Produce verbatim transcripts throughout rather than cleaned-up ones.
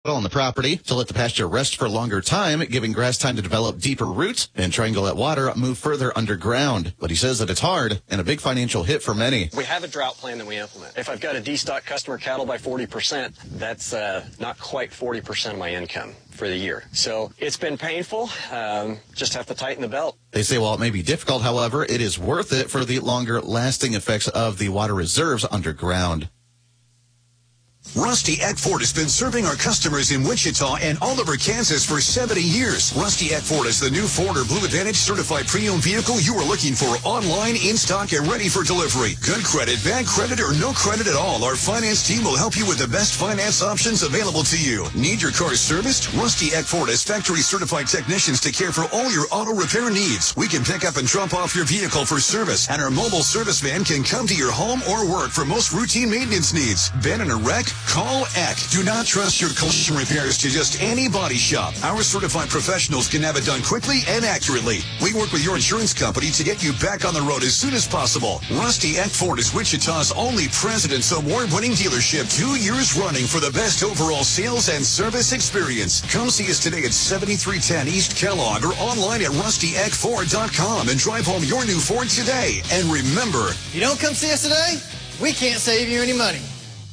on the property to let the pasture rest for a longer time, giving grass time to develop deeper roots and trying to let water move further underground. But he says that it's hard and a big financial hit for many. We have a drought plan that we implement. If I've got to destock customer cattle by forty percent, that's uh, not quite forty percent of my income for the year. So it's been painful. Um, just have to tighten the belt. They say while it may be difficult, however, it is worth it for the longer lasting effects of the water reserves underground. Rusty Eck Ford has been serving our customers in Wichita and Oliver, Kansas for seventy years. Rusty Eck Ford is the new Ford or Blue Advantage certified pre-owned vehicle you are looking for, online, in stock, and ready for delivery. Good credit, bad credit, or no credit at all, our finance team will help you with the best finance options available to you. Need your car serviced? Rusty Eck Ford has factory certified technicians to care for all your auto repair needs. We can pick up and drop off your vehicle for service, and our mobile service van can come to your home or work for most routine maintenance needs. Been in a wreck? Call Eck. Do not trust your collision repairs to just any body shop. Our certified professionals can have it done quickly and accurately. We work with your insurance company to get you back on the road as soon as possible. Rusty Eck Ford is Wichita's only President's Award-winning dealership, two years running for the best overall sales and service experience. Come see us today at seventy-three ten East Kellogg or online at rusty eck ford dot com and drive home your new Ford today. And remember, if you don't come see us today, we can't save you any money.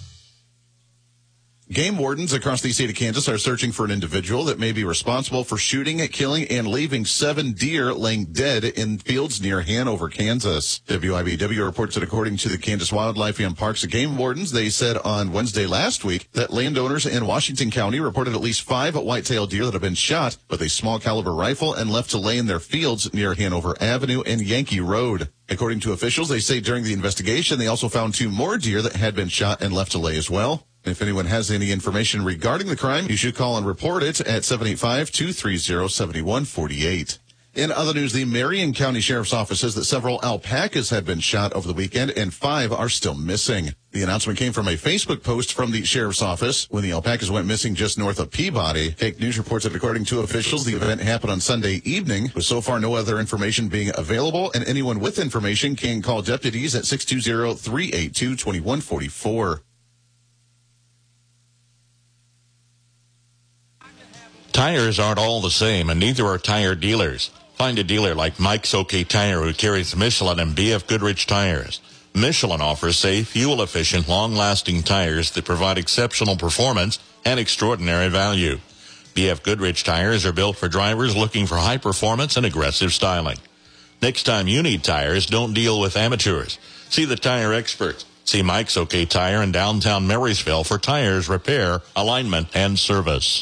Game wardens across the state of Kansas are searching for an individual that may be responsible for shooting, killing, and leaving seven deer laying dead in fields near Hanover, Kansas. W I B W reports that according to the Kansas Wildlife and Parks Game Wardens, they said on Wednesday last week that landowners in Washington County reported at least five white-tailed deer that have been shot with a small caliber rifle and left to lay in their fields near Hanover Avenue and Yankee Road. According to officials, they say during the investigation, they also found two more deer that had been shot and left to lay as well. If anyone has any information regarding the crime, you should call and report it at seven eight five, two three zero, seven one four eight. In other news, the Marion County Sheriff's Office says that several alpacas had been shot over the weekend and five are still missing. The announcement came from a Facebook post from the Sheriff's Office when the alpacas went missing just north of Peabody. Cake News reports that according to officials, the event happened on Sunday evening, with so far no other information being available, and anyone with information can call deputies at six two zero, three eight two, two one four four. Tires aren't all the same, and neither are tire dealers. Find a dealer like Mike's OK Tire who carries Michelin and B F Goodrich tires. Michelin offers safe, fuel-efficient, long-lasting tires that provide exceptional performance and extraordinary value. B F Goodrich tires are built for drivers looking for high performance and aggressive styling. Next time you need tires, don't deal with amateurs. See the tire experts. See Mike's OK Tire in downtown Marysville for tires, repair, alignment, and service.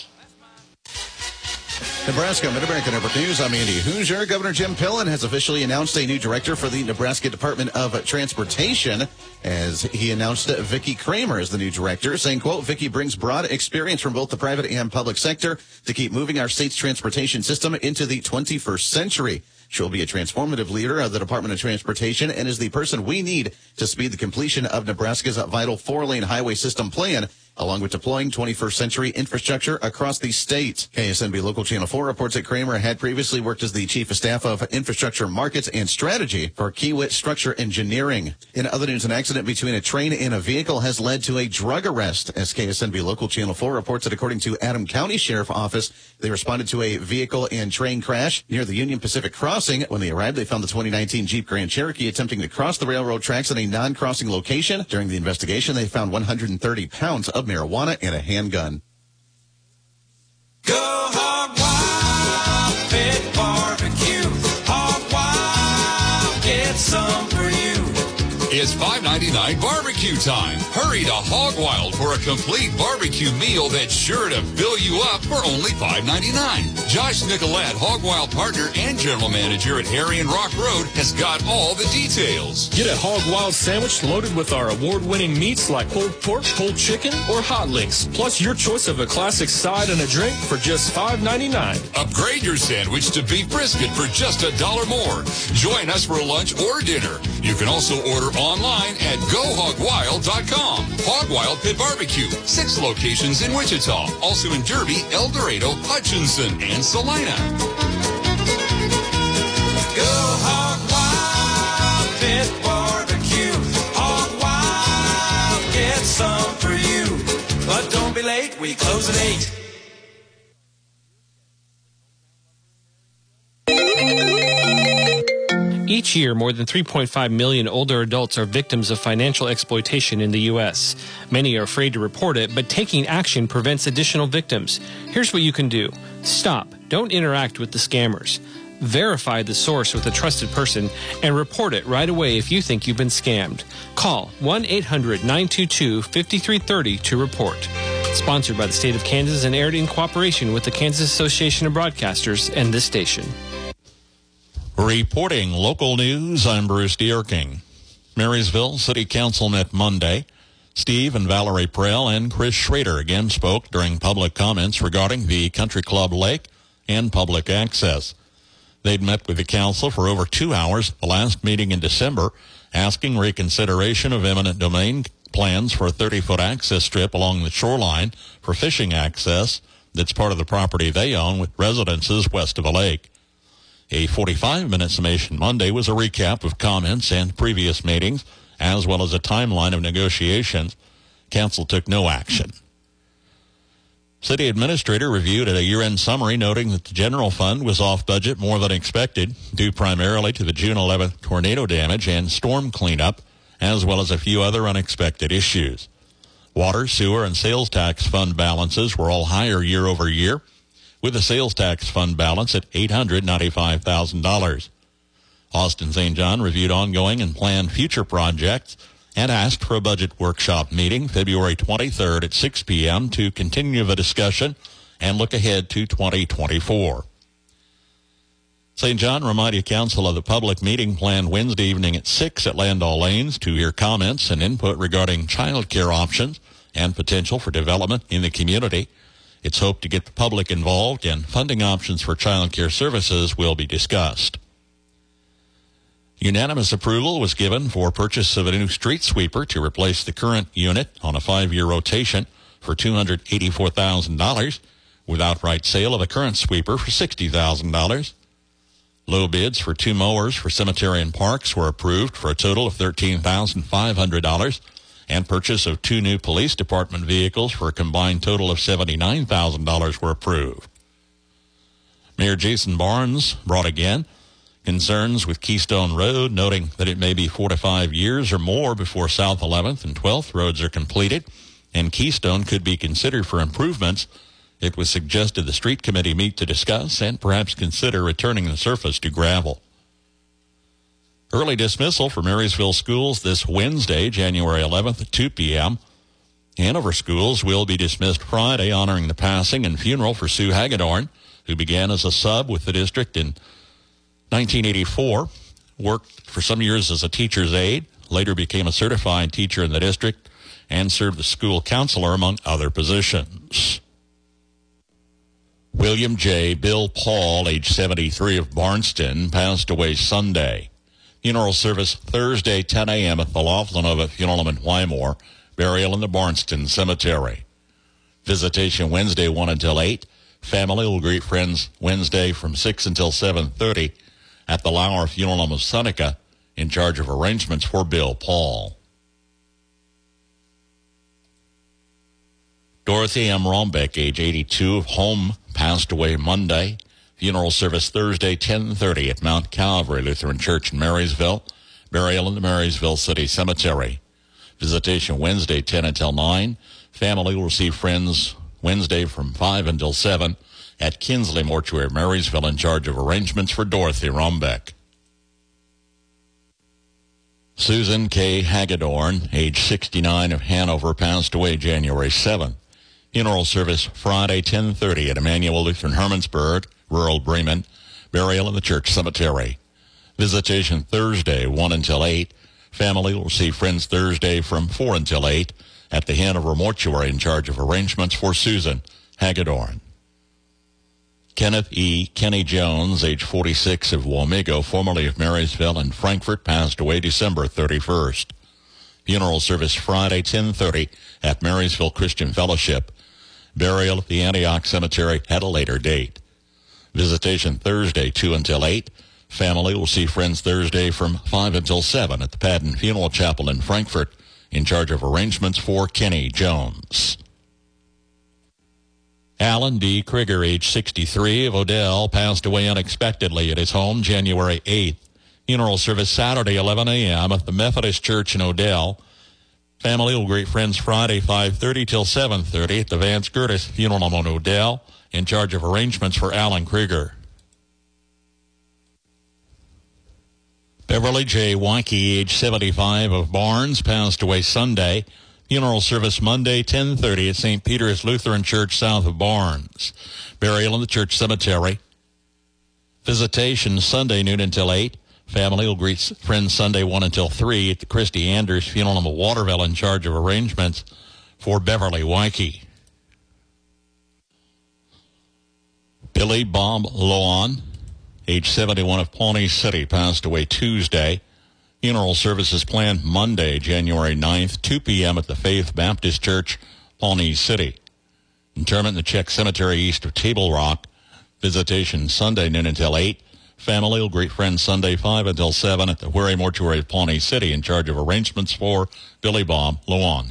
Nebraska Mid-America Network News. I'm Andy Hoosier. Governor Jim Pillen has officially announced a new director for the Nebraska Department of Transportation, as he announced Vicki Kramer as the new director, saying, quote, Vicki brings broad experience from both the private and public sector to keep moving our state's transportation system into the twenty-first century. She'll be a transformative leader of the Department of Transportation and is the person we need to speed the completion of Nebraska's vital four-lane highway system plan, along with deploying twenty-first century infrastructure across the state. K S N B Local Channel four reports that Kramer had previously worked as the Chief of Staff of Infrastructure Markets and Strategy for Kiewit Structure Engineering. In other news, an accident between a train and a vehicle has led to a drug arrest, as K S N B Local Channel four reports that according to Adam County Sheriff Office, they responded to a vehicle and train crash near the Union Pacific Crossing. When they arrived, they found the twenty nineteen Jeep Grand Cherokee attempting to cross the railroad tracks at a non-crossing location. During the investigation, they found one hundred thirty pounds of marijuana and a handgun. Go Hog Wild Pit Barbecue. Hog Wild, get some for you. It's five ninety-nine barbecue time. Hurry to Hog Wild for a complete barbecue meal that's sure to fill you up for only five ninety-nine. Josh Nicolette, Hog Wild partner and general manager at Harry and Rock Road, has got all the details. Get a Hog Wild sandwich loaded with our award-winning meats like pulled pork, pulled chicken, or hot links, plus your choice of a classic side and a drink for just five ninety-nine. Upgrade your sandwich to beef brisket for just a dollar more. Join us for lunch or dinner. You can also order online at go hog wild dot com. Hog Wild Pit Barbecue, six locations in Wichita, also in Derby, El Dorado, Hutchinson, and Salina. Go Hog Wild Pit Barbecue. Hog Wild, get some for you. But don't be late, we close at eight. Each year, more than three point five million older adults are victims of financial exploitation in the U S. Many are afraid to report it, but taking action prevents additional victims. Here's what you can do. Stop. Don't interact with the scammers. Verify the source with a trusted person and report it right away if you think you've been scammed. Call one eight hundred nine two two five three three zero to report. Sponsored by the state of Kansas and aired in cooperation with the Kansas Association of Broadcasters and this station. Reporting local news, I'm Bruce Dierking. Marysville City Council met Monday. Steve and Valerie Prell and Chris Schrader again spoke during public comments regarding the Country Club Lake and public access. They'd met with the council for over two hours, the last meeting in December, asking reconsideration of eminent domain plans for a thirty-foot access strip along the shoreline for fishing access that's part of the property they own with residences west of the lake. A forty-five minute summation Monday was a recap of comments and previous meetings, as well as a timeline of negotiations. Council took no action. City Administrator reviewed a year-end summary noting that the general fund was off budget more than expected, due primarily to the June eleventh tornado damage and storm cleanup, as well as a few other unexpected issues. Water, sewer, and sales tax fund balances were all higher year over year, with the sales tax fund balance at eight hundred ninety-five thousand dollars. Austin Saint John reviewed ongoing and planned future projects and asked for a budget workshop meeting February twenty-third at six p.m. to continue the discussion and look ahead to twenty twenty-four. Saint John reminded Council of the public meeting planned Wednesday evening at six at Landau Lanes to hear comments and input regarding child care options and potential for development in the community. It's hoped to get the public involved, and funding options for child care services will be discussed. Unanimous approval was given for purchase of a new street sweeper to replace the current unit on a five-year rotation for two hundred eighty-four thousand dollars, with outright sale of the current sweeper for sixty thousand dollars. Low bids for two mowers for cemetery and parks were approved for a total of thirteen thousand five hundred dollars, and purchase of two new police department vehicles for a combined total of seventy-nine thousand dollars were approved. Mayor Jason Barnes brought again concerns with Keystone Road, noting that it may be four to five years or more before South eleventh and twelfth roads are completed, and Keystone could be considered for improvements. It was suggested the street committee meet to discuss and perhaps consider returning the surface to gravel. Early dismissal for Marysville schools this Wednesday, January eleventh at two p.m. Hanover schools will be dismissed Friday, honoring the passing and funeral for Sue Hagedorn, who began as a sub with the district in nineteen eighty-four, worked for some years as a teacher's aide, later became a certified teacher in the district, and served as school counselor, among other positions. William J. Bill Paul, age seventy-three, of Barnston, passed away Sunday. Funeral service Thursday, ten a.m. at the Laughlin Nova Funeral Home in Wymore. Burial in the Barnston Cemetery. Visitation Wednesday, one until eight. Family will greet friends Wednesday from six until seven thirty at the Lauer Funeral Home of Seneca, in charge of arrangements for Bill Paul. Dorothy M. Rombeck, age eighty-two, of Home, passed away Monday. Funeral service Thursday, ten thirty at Mount Calvary Lutheran Church in Marysville. Burial in the Marysville City Cemetery. Visitation Wednesday, ten until nine. Family will receive friends Wednesday from five until seven at Kinsley Mortuary, Marysville, in charge of arrangements for Dorothy Rombeck. Susan K. Hagedorn, age sixty-nine, of Hanover, passed away January seventh. Funeral service Friday, ten thirty at Emmanuel Lutheran Hermannsburg, rural Bremen. Burial in the church cemetery. Visitation Thursday, one until eight. Family will see friends Thursday from four until eight at the Hanover Mortuary, in charge of arrangements for Susan Hagedorn. Kenneth E. Kenny Jones, age forty-six, of Wamego, formerly of Marysville and Frankfort, passed away December thirty-first. Funeral service Friday, ten thirty at Marysville Christian Fellowship. Burial at the Antioch Cemetery at a later date. Visitation Thursday, two until eight. Family will see friends Thursday from five until seven at the Padden Funeral Chapel in Frankfort, in charge of arrangements for Kenny Jones. Alan D. Krieger, age sixty-three, of Odell, passed away unexpectedly at his home January eighth. Funeral service Saturday, eleven a.m. at the Methodist Church in Odell. Family will greet friends Friday, five thirty till seven thirty at the Vance Curtis Funeral Home in Odell, in charge of arrangements for Alan Krieger. Beverly J. Wankey, age seventy-five, of Barnes, passed away Sunday. Funeral service Monday, ten thirty at Saint Peter's Lutheran Church south of Barnes. Burial in the church cemetery. Visitation Sunday, noon until eight. Family will greet friends Sunday, one until three at the Christy Anders Funeral Home of Waterville, in charge of arrangements for Beverly Wankey. Billy Bob Loan, age seventy-one, of Pawnee City, passed away Tuesday. Funeral services planned Monday, January ninth, two p.m. at the Faith Baptist Church, Pawnee City. Interment in the Czech Cemetery east of Table Rock. Visitation Sunday, noon until eight. Family will greet friends Sunday, five until seven at the Wherry Mortuary of Pawnee City, in charge of arrangements for Billy Bob Loan.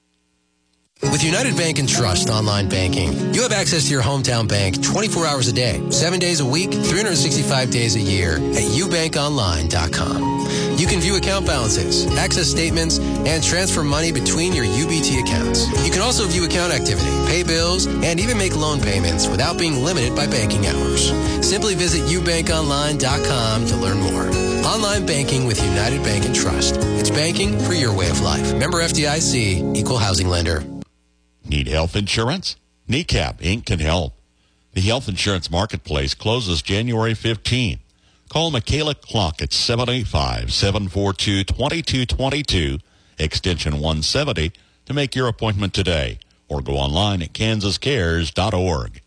With United Bank and Trust online banking, you have access to your hometown bank twenty-four hours a day, seven days a week, three hundred sixty-five days a year at u bank online dot com. You can view account balances, access statements, and transfer money between your U B T accounts. You can also view account activity, pay bills, and even make loan payments without being limited by banking hours. Simply visit u bank online dot com to learn more. Online banking with United Bank and Trust. It's banking for your way of life. Member F D I C, Equal Housing Lender. Need health insurance? Kneecap Incorporated can help. The health insurance marketplace closes January fifteenth. Call Michaela Clock at seven eight five, seven four two, two two two two, extension one seventy, to make your appointment today, or go online at kansas cares dot org.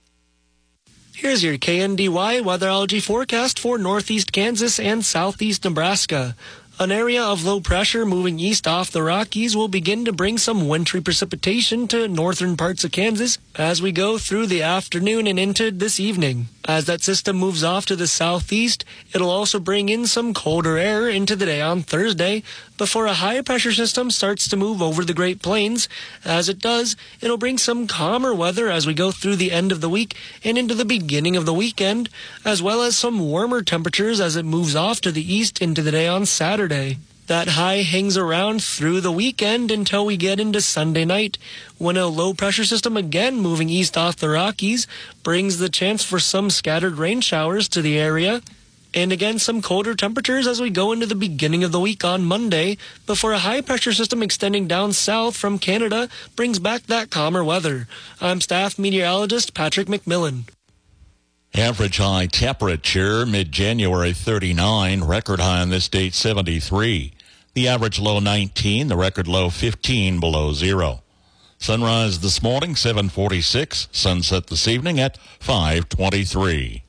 Here's your K N D Y weatherology forecast for northeast Kansas and southeast Nebraska. An area of low pressure moving east off the Rockies will begin to bring some wintry precipitation to northern parts of Kansas as we go through the afternoon and into this evening. As that system moves off to the southeast, it'll also bring in some colder air into the day on Thursday before a high pressure system starts to move over the Great Plains. As it does, it'll bring some calmer weather as we go through the end of the week and into the beginning of the weekend, as well as some warmer temperatures as it moves off to the east into the day on Saturday. That high hangs around through the weekend until we get into Sunday night, when a low-pressure system again moving east off the Rockies brings the chance for some scattered rain showers to the area. And again, some colder temperatures as we go into the beginning of the week on Monday, before a high-pressure system extending down south from Canada brings back that calmer weather. I'm staff meteorologist Patrick McMillan. Average high temperature, mid-January thirty-nine, record high on this date seventy-three. The average low nineteen, the record low fifteen below zero. Sunrise this morning, seven forty-six. Sunset this evening at five twenty-three.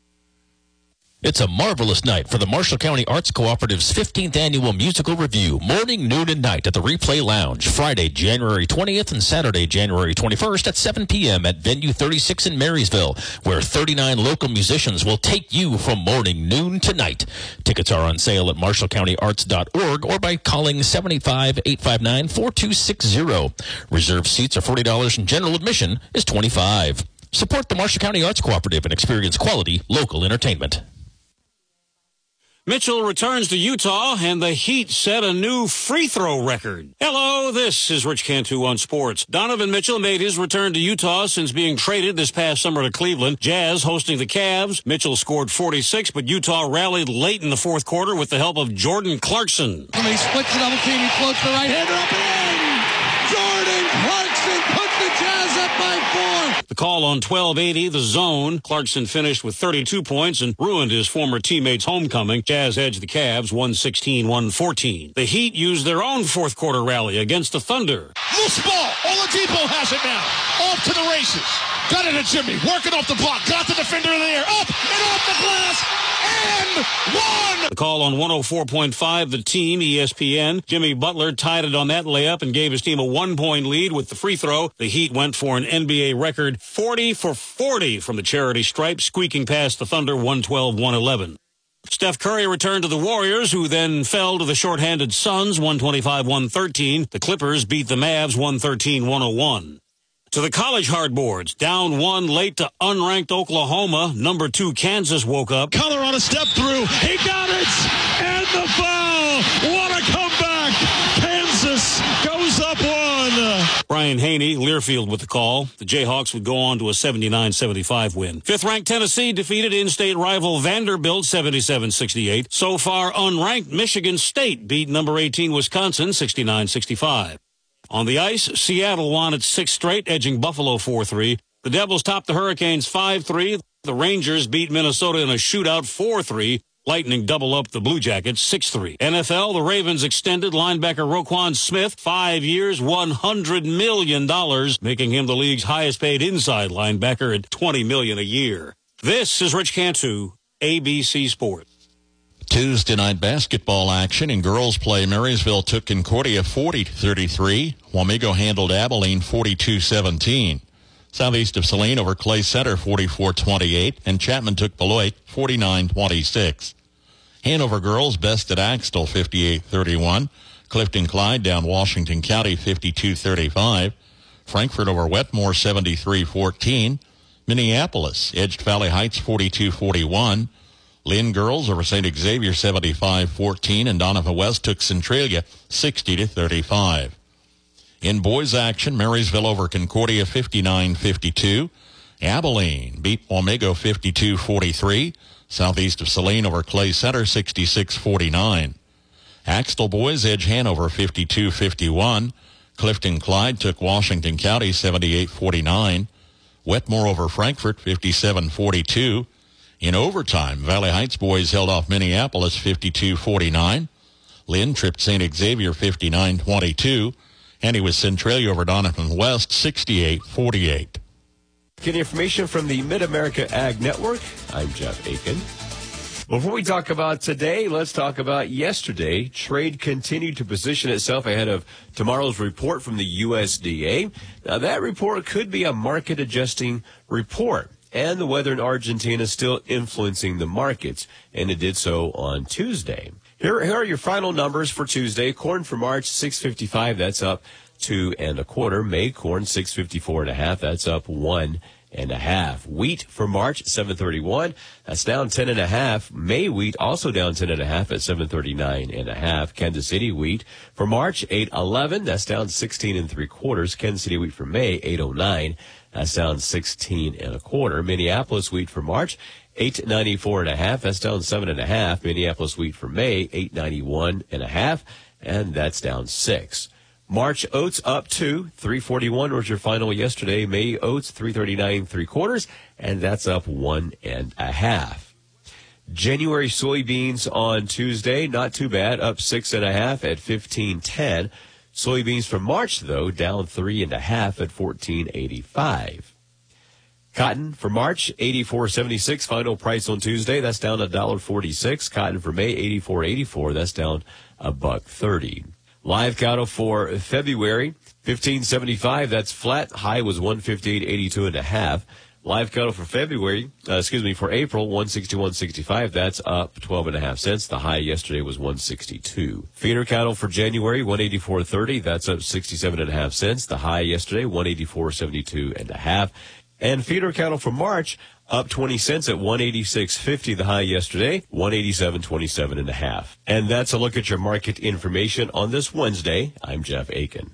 It's a marvelous night for the Marshall County Arts Cooperative's fifteenth Annual Musical Review, morning, noon, and night at the Replay Lounge, Friday, January twentieth and Saturday, January twenty-first at seven p.m. at Venue thirty-six in Marysville, where thirty-nine local musicians will take you from morning, noon to night. Tickets are on sale at marshall county arts dot org or by calling seven eight five, eight five nine, four two six zero. Reserved seats are forty dollars and general admission is twenty-five dollars. Support the Marshall County Arts Cooperative and experience quality local entertainment. Mitchell returns to Utah, and the Heat set a new free throw record. Hello, this is Rich Cantu on sports. Donovan Mitchell made his return to Utah since being traded this past summer to Cleveland. Jazz hosting the Cavs. Mitchell scored forty-six, but Utah rallied late in the fourth quarter with the help of Jordan Clarkson. And he splits the double team. He floats the right-hander up and in. Jordan Clarkson put the Jazz up by four. The call on twelve eighty, the zone. Clarkson finished with thirty-two points and ruined his former teammates' homecoming. Jazz edged the Cavs one sixteen, one fourteen. The Heat used their own fourth quarter rally against the Thunder. Loose ball. Oladipo has it now. Off to the races. Got it to Jimmy. Working off the block. Got the defender in the air. Up and off the glass. And one. The call on one oh four point five, the team, E S P N. Jimmy Butler tied it on that layup and gave his team a one-point lead with the free throw. The Heat went for an N B A record forty for forty from the charity stripe, squeaking past the Thunder one twelve, one eleven. Steph Curry returned to the Warriors, who then fell to the shorthanded Suns one twenty-five, one thirteen. The Clippers beat the Mavs one thirteen, one oh one. To the college hardboards, down one late to unranked Oklahoma. Number two Kansas woke up. Colorado step through. He got it! And the foul! What a comeback! Kansas goes up one. Brian Haney, Learfield with the call. The Jayhawks would go on to a seventy-nine seventy-five win. Fifth-ranked Tennessee defeated in-state rival Vanderbilt seventy-seven sixty-eight. So far, unranked Michigan State beat number eighteen Wisconsin sixty-nine sixty-five. On the ice, Seattle won its sixth straight, edging Buffalo four three. The Devils topped the Hurricanes five three. The Rangers beat Minnesota in a shootout four three. Lightning double up the Blue Jackets six three. N F L, the Ravens extended linebacker Roquan Smith five years, one hundred million dollars, making him the league's highest-paid inside linebacker at twenty million dollars a year. This is Rich Cantu, A B C Sports. Tuesday night basketball action in girls play. Marysville took Concordia forty to thirty-three. Wamego handled Abilene forty-two seventeen. Southeast of Saline over Clay Center forty-four twenty-eight. And Chapman took Beloit forty-nine twenty-six. Hanover girls bested Axtell fifty-eight thirty-one. Clifton Clyde down Washington County fifty-two thirty-five. Frankfort over Wetmore seventy-three fourteen. Minneapolis edged Valley Heights forty-two forty-one. Lynn girls over Saint Xavier seventy-five fourteen, and Donovan West took Centralia sixty to thirty-five. In boys action, Marysville over Concordia fifty-nine fifty-two. Abilene beat Wamego fifty-two forty-three. Southeast of Saline over Clay Center sixty-six forty-nine. Axtell boys edge Hanover fifty-two fifty-one. Clifton Clyde took Washington County seventy-eight forty-nine. Wetmore over Frankfort fifty-seven forty-two. In overtime, Valley Heights boys held off Minneapolis fifty-two forty-nine. Lynn tripped Saint Xavier fifty-nine twenty-two. And he was Centralia over Donovan West sixty-eight forty-eight. Getting information from the Mid-America Ag Network, I'm Jeff Aiken. Before we talk about today, let's talk about yesterday. Trade continued to position itself ahead of tomorrow's report from the U S D A. Now, that report could be a market-adjusting report. And the weather in Argentina is still influencing the markets, and it did so on Tuesday. Here, here are your final numbers for Tuesday. Corn for March, six fifty-five, that's up two and a quarter. May corn, six fifty-four and a half, that's up one and a half. Wheat for March, seven thirty-one, that's down ten and a half. May wheat also down ten and a half at seven thirty-nine and a half. Kansas City wheat for March, eight eleven, that's down sixteen and three quarters. Kansas City wheat for May, eight oh nine. That's down sixteen and a quarter. Minneapolis wheat for March, eight ninety-four and a half. That's down seven and a half. Minneapolis wheat for May, eight ninety-one and a half, and that's down six. March oats up two, three forty-one was your final yesterday. May oats, three thirty-nine, three quarters, and that's up one and a half. January soybeans on Tuesday, not too bad, up six and a half at fifteen ten. Soybeans from March, though, down three and a half at fourteen eighty-five. Cotton for March, eighty-four seventy-six, final price on Tuesday. That's down one dollar forty-six. Cotton for May, eighty-four eighty-four. That's down a buck thirty. Live cattle for February, fifteen seventy-five. That's flat. High was one fifty-eight eighty-two and a half. Live cattle for February, uh, excuse me, for April, one sixty-one sixty-five. That's up twelve and a half cents. The high yesterday was one sixty-two. Feeder cattle for January, one eighty-four thirty. That's up sixty-seven and a half cents. The high yesterday, one eighty-four seventy-two and a half. And feeder cattle for March, up twenty cents at one eighty-six fifty. The high yesterday, one eighty-seven twenty-seven and a half. And that's a look at your market information on this Wednesday. I'm Jeff Aiken.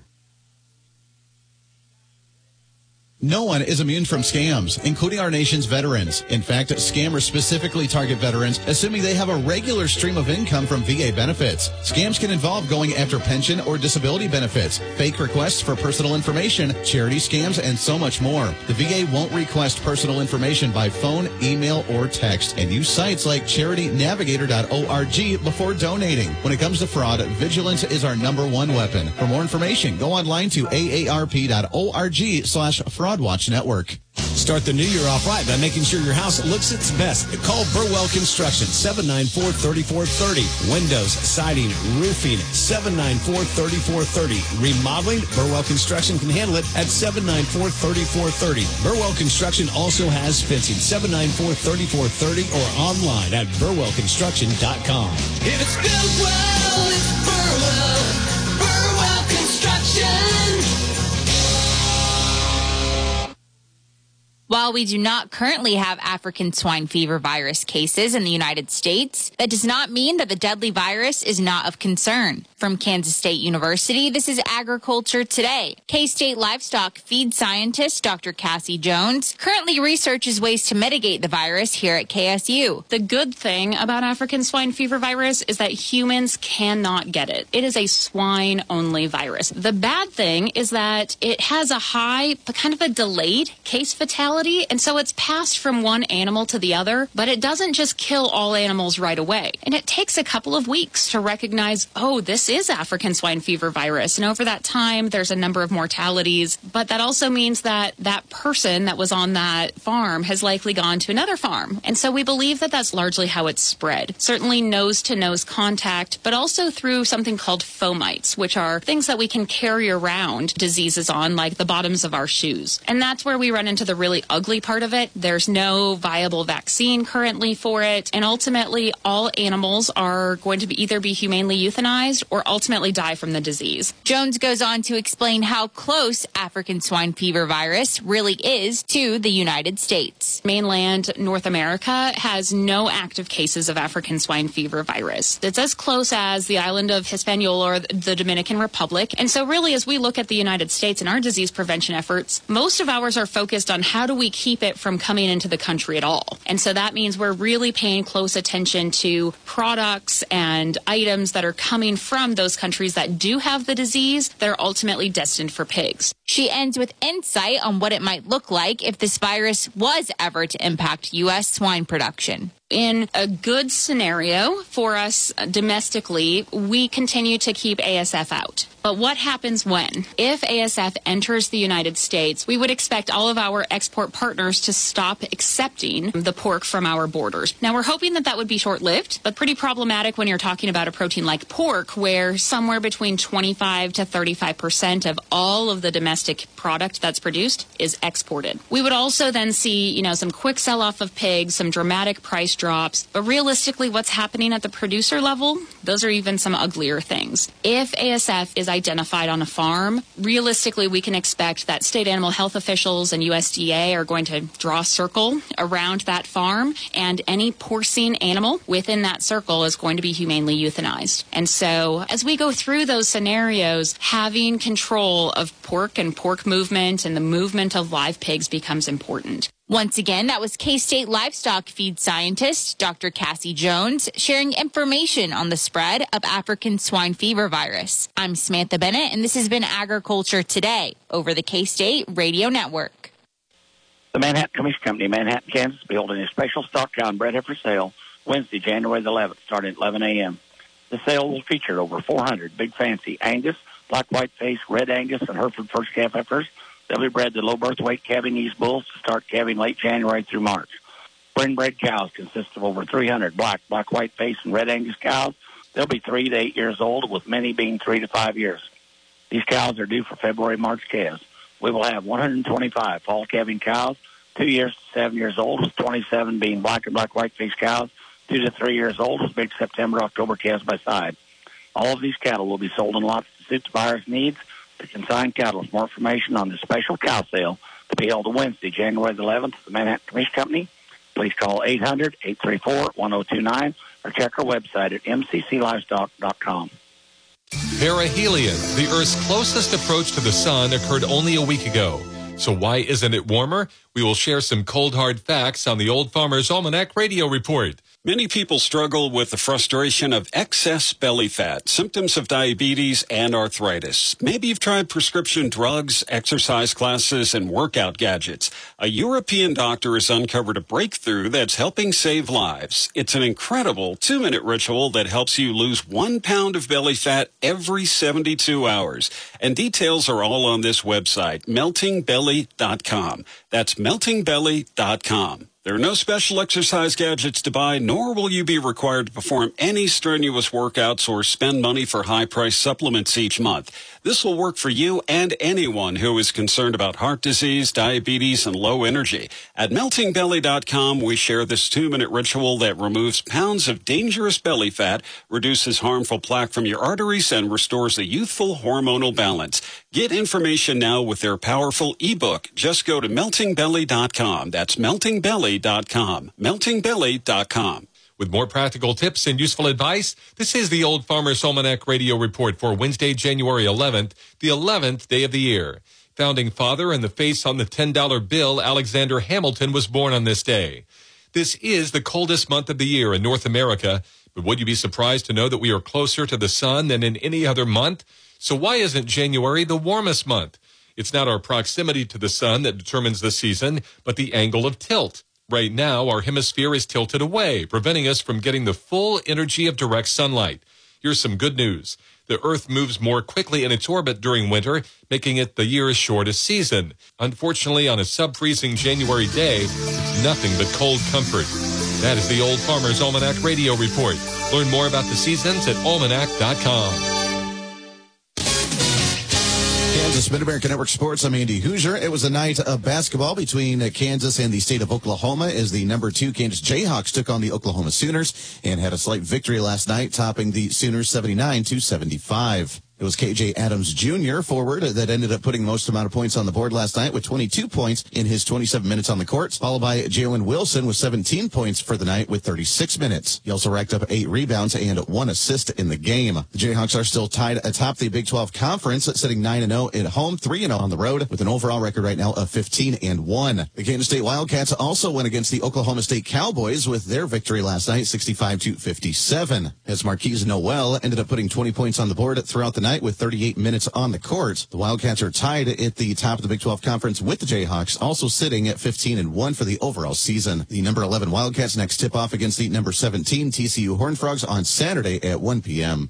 No one is immune from scams, including our nation's veterans. In fact, scammers specifically target veterans, assuming they have a regular stream of income from V A benefits. Scams can involve going after pension or disability benefits, fake requests for personal information, charity scams, and so much more. The V A won't request personal information by phone, email, or text, and use sites like charity navigator dot org before donating. When it comes to fraud, vigilance is our number one weapon. For more information, go online to A A R P dot org slash fraud watch network. Start the new year off right by making sure your house looks its best. Call Burwell Construction, seven nine four, three four three zero. Windows, siding, roofing, seven nine four, three four three zero. Remodeling, Burwell Construction can handle it at seven nine four, three four three zero. Burwell Construction also has fencing, seven nine four, three four three zero, or online at burwell construction dot com. If it's built well, it's Burwell. While we do not currently have African swine fever virus cases in the United States, that does not mean that the deadly virus is not of concern. From Kansas State University, this is Agriculture Today. K-State livestock feed scientist Doctor Cassie Jones currently researches ways to mitigate the virus here at K S U. The good thing about African swine fever virus is that humans cannot get it. It is a swine-only virus. The bad thing is that it has a high, but kind of a delayed case fatality. And so it's passed from one animal to the other, but it doesn't just kill all animals right away. And it takes a couple of weeks to recognize, oh, this is African swine fever virus. And over that time, there's a number of mortalities. But that also means that that person that was on that farm has likely gone to another farm. And so we believe that that's largely how it's spread. Certainly nose-to-nose contact, but also through something called fomites, which are things that we can carry around diseases on, like the bottoms of our shoes. And that's where we run into the really ugly part of it. There's no viable vaccine currently for it. And ultimately, all animals are going to be either be humanely euthanized or ultimately die from the disease. Jones goes on to explain how close African swine fever virus really is to the United States. Mainland North America has no active cases of African swine fever virus. It's as close as the island of Hispaniola or the Dominican Republic. And so really, as we look at the United States and our disease prevention efforts, most of ours are focused on how do we keep it from coming into the country at all. And so that means we're really paying close attention to products and items that are coming from those countries that do have the disease that are ultimately destined for pigs. She ends with insight on what it might look like if this virus was ever to impact U S swine production. In a good scenario for us domestically, we continue to keep A S F out. But what happens when? If A S F enters the United States, we would expect all of our export partners to stop accepting the pork from our borders. Now, we're hoping that that would be short-lived, but pretty problematic when you're talking about a protein like pork, where somewhere between twenty-five to thirty-five percent of all of the domestic product that's produced is exported. We would also then see, you know, some quick sell-off of pigs, some dramatic price drops. But realistically, what's happening at the producer level, those are even some uglier things. If A S F is identified on a farm, realistically, we can expect that state animal health officials and U S D A are going to draw a circle around that farm, and any porcine animal within that circle is going to be humanely euthanized. And so as we go through those scenarios, having control of pork and pork movement and the movement of live pigs becomes important. Once again, that was K-State livestock feed scientist Doctor Cassie Jones sharing information on the spread of African swine fever virus. I'm Samantha Bennett, and this has been Agriculture Today over the K-State Radio Network. The Manhattan Commission Company, Manhattan, Kansas, will be holding a special stock cow and bred heifer sale Wednesday, January the eleventh, starting at eleven a.m. The sale will feature over four hundred big fancy Angus, black white face, red Angus, and Hereford first calf heifers. They'll be bred to low birth weight calving East bulls to start calving late January through March. Spring bred cows consist of over three hundred black, black white face, and red Angus cows. They'll be three to eight years old, with many being three to five years. These cows are due for February, March calves. We will have one hundred twenty-five fall calving cows, two years to seven years old, with twenty-seven being black and black white face cows, two to three years old, with big September, October calves by side. All of these cattle will be sold in lots to suit the buyer's needs. To consign cattle. For more information on this special cow sale to be held on Wednesday, January the eleventh, at the Manhattan Commission Company, please call eight hundred, eight three four, one oh two nine or check our website at m c c livestock dot com. Perihelion, the Earth's closest approach to the sun, occurred only a week ago. So why isn't it warmer? We will share some cold, hard facts on the Old Farmer's Almanac Radio Report. Many people struggle with the frustration of excess belly fat, symptoms of diabetes and arthritis. Maybe you've tried prescription drugs, exercise classes, and workout gadgets. A European doctor has uncovered a breakthrough that's helping save lives. It's an incredible two-minute ritual that helps you lose one pound of belly fat every seventy-two hours. And details are all on this website, melting belly dot com. That's melting belly dot com. There are no special exercise gadgets to buy, nor will you be required to perform any strenuous workouts or spend money for high-priced supplements each month. This will work for you and anyone who is concerned about heart disease, diabetes, and low energy. At melting belly dot com, we share this two-minute ritual that removes pounds of dangerous belly fat, reduces harmful plaque from your arteries, and restores a youthful hormonal balance. Get information now with their powerful ebook. Just go to melting belly dot com. That's melting belly dot com. melting belly dot com. With more practical tips and useful advice, this is the Old Farmer's Almanac Radio Report for Wednesday, January eleventh, the eleventh day of the year. Founding father and the face on the ten dollar bill, Alexander Hamilton, was born on this day. This is the coldest month of the year in North America, but would you be surprised to know that we are closer to the sun than in any other month? So why isn't January the warmest month? It's not our proximity to the sun that determines the season, but the angle of tilt. Right now, our hemisphere is tilted away, preventing us from getting the full energy of direct sunlight. Here's some good news. The Earth moves more quickly in its orbit during winter, making it the year's shortest season. Unfortunately, on a sub-freezing January day, it's nothing but cold comfort. That is the Old Farmer's Almanac Radio Report. Learn more about the seasons at almanac dot com. Kansas Mid-American Network Sports. I'm Andy Hoosier. It was a night of basketball between Kansas and the state of Oklahoma as the number two Kansas Jayhawks took on the Oklahoma Sooners and had a slight victory last night, topping the Sooners seventy-nine to seventy-five. It was K J Adams Junior forward that ended up putting most amount of points on the board last night with twenty-two points in his twenty-seven minutes on the court, followed by Jalen Wilson with seventeen points for the night with thirty-six minutes. He also racked up eight rebounds and one assist in the game. The Jayhawks are still tied atop the Big twelve Conference, sitting nine and oh at home, three and oh on the road, with an overall record right now of fifteen and one. The Kansas State Wildcats also went against the Oklahoma State Cowboys with their victory last night, sixty-five to fifty-seven. As Marquise Noel ended up putting twenty points on the board throughout the night with thirty-eight minutes on the court. The Wildcats are tied at the top of the Big twelve Conference with the Jayhawks, also sitting at fifteen and one for the overall season. The number eleven Wildcats next tip off against the number seventeen T C U Horned Frogs on Saturday at one p.m.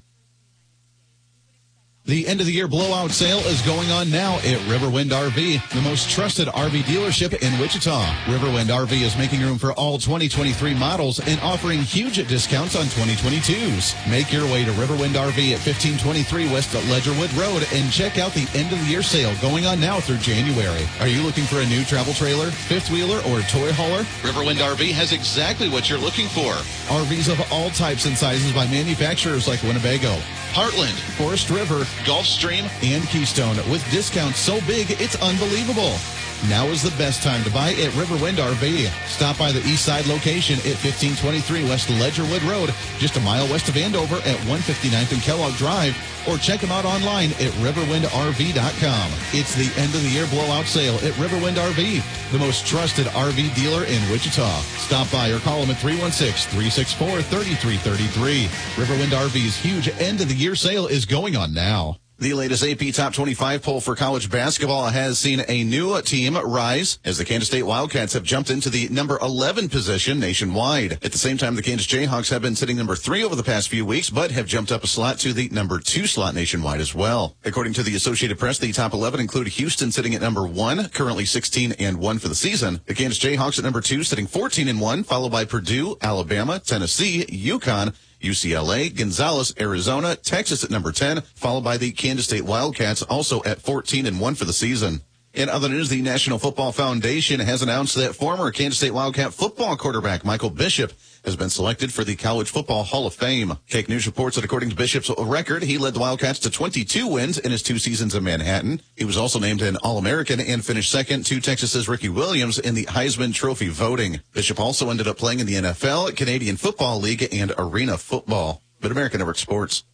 The end of the year blowout sale is going on now at Riverwind R V, the most trusted R V dealership in Wichita. Riverwind R V is making room for all twenty twenty-three models and offering huge discounts on twenty twenty-twos. Make your way to Riverwind R V at fifteen twenty-three West Ledgerwood Road and check out the end of the year sale going on now through January. Are you looking for a new travel trailer, fifth wheeler, or toy hauler? Riverwind R V has exactly what you're looking for. R Vs of all types and sizes by manufacturers like Winnebago, Heartland, Forest River, Gulfstream, and Keystone, with discounts so big it's unbelievable. Now is the best time to buy at Riverwind R V. Stop by the east side location at fifteen twenty-three West Ledgerwood Road, just a mile west of Andover at one fifty-ninth and Kellogg Drive, or check them out online at riverwind r v dot com. It's the end of the year blowout sale at Riverwind R V, the most trusted R V dealer in Wichita. Stop by or call them at three one six, three six four, three three three three. Riverwind R V's huge end of the year sale is going on now. The latest A P Top twenty-five poll for college basketball has seen a new team rise as the Kansas State Wildcats have jumped into the number eleven position nationwide. At the same time, the Kansas Jayhawks have been sitting number three over the past few weeks, but have jumped up a slot to the number two slot nationwide as well. According to the Associated Press, the top eleven include Houston sitting at number one, currently sixteen and one for the season. The Kansas Jayhawks at number two, sitting fourteen and one, followed by Purdue, Alabama, Tennessee, UConn, U C L A, Gonzales, Arizona, Texas at number ten, followed by the Kansas State Wildcats, also at fourteen and one for the season. In other news, the National Football Foundation has announced that former Kansas State Wildcat football quarterback Michael Bishop has been selected for the College Football Hall of Fame. Cake News reports that according to Bishop's record, he led the Wildcats to twenty-two wins in his two seasons in Manhattan. He was also named an All-American and finished second to Texas's Ricky Williams in the Heisman Trophy voting. Bishop also ended up playing in the N F L, Canadian Football League, and Arena Football. Mid-American Network Sports.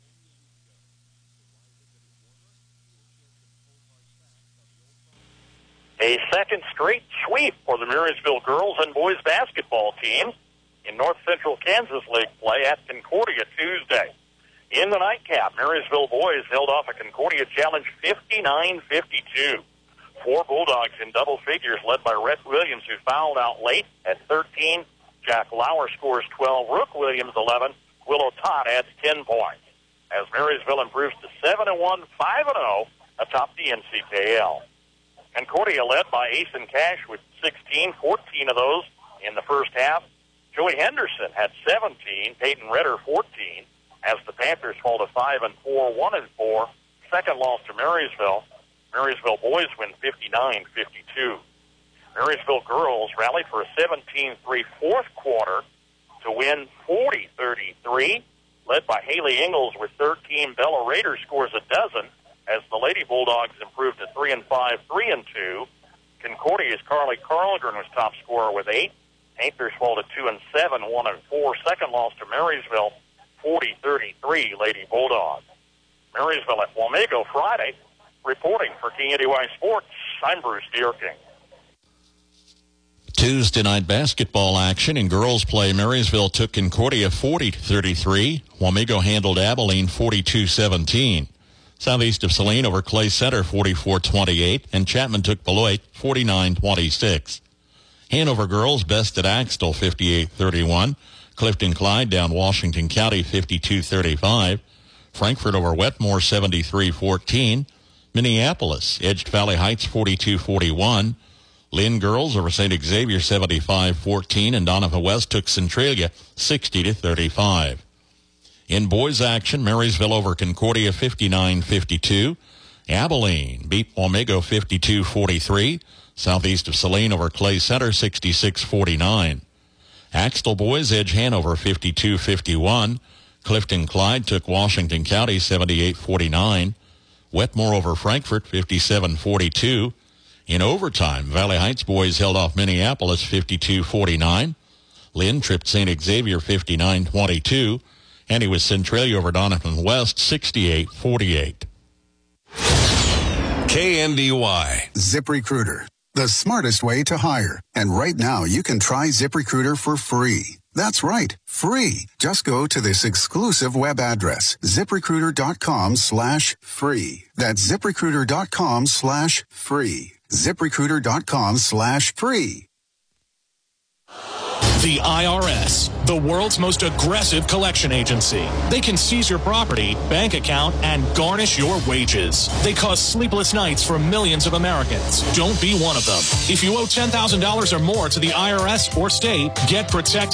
A second straight sweep for the Marysville girls and boys basketball teams in North Central Kansas League play at Concordia Tuesday. In the nightcap, Marysville boys held off a Concordia challenge fifty-nine fifty-two. Four Bulldogs in double figures led by Rhett Williams, who fouled out late at thirteen. Jack Lauer scores twelve. Rook Williams eleven. Willow Todd adds ten points. As Marysville improves to seven and one, five and oh atop the N C K L. Concordia led by Ace and Cash with sixteen, fourteen of those In the first half, Joey Henderson had seventeen, Peyton Redder fourteen, as the Panthers fall to five and four, one and four. Second loss to Marysville. Marysville boys win fifty-nine fifty-two. Marysville girls rallied for a seventeen three fourth quarter to win forty thirty-three, led by Haley Ingalls with thirteen. Bella Rader scores a dozen as the Lady Bulldogs improved to three and five, three and two. Concordia's Carly Carlgren was top scorer with eight. Panthers fall to two and seven, one and four. Second loss to Marysville, forty thirty-three, Lady Bulldogs. Marysville at Wamego Friday. Reporting for K N D Y Sports, I'm Bruce Deerking. Tuesday night basketball action in girls play. Marysville took Concordia forty to thirty-three. Wamego handled Abilene forty-two seventeen. Southeast of Saline over Clay Center forty-four twenty-eight, and Chapman took Beloit forty-nine twenty-six. Hanover girls bested Axtell fifty-eight thirty-one. Clifton Clyde down Washington County fifty-two thirty-five. Frankfort over Wetmore seventy-three fourteen. Minneapolis edged Valley Heights forty-two forty-one. Lynn girls over Saint Xavier seventy-five fourteen, and Donovan West took Centralia sixty to thirty-five. In boys action, Marysville over Concordia fifty-nine fifty-two. Abilene beat Wamego fifty-two forty-three. Southeast of Saline over Clay Center sixty-six forty-nine. Axtell boys edge Hanover fifty-two fifty-one. Clifton Clyde took Washington County seventy-eight forty-nine. Wetmore over Frankfort fifty-seven forty-two. In overtime, Valley Heights boys held off Minneapolis fifty-two forty-nine. Lynn tripped Saint Xavier fifty-nine twenty-two. And it was Centralia over Donovan West sixty-eight forty-eight. K N D Y. ZipRecruiter, the smartest way to hire. And right now you can try ZipRecruiter for free. That's right, free. Just go to this exclusive web address, ZipRecruiter.com slash free. That's ZipRecruiter.com slash free. ZipRecruiter.com slash free. The I R S, the world's most aggressive collection agency. They can seize your property, bank account, and garnish your wages. They cause sleepless nights for millions of Americans. Don't be one of them. If you owe ten thousand dollars or more to the I R S or state, get protected.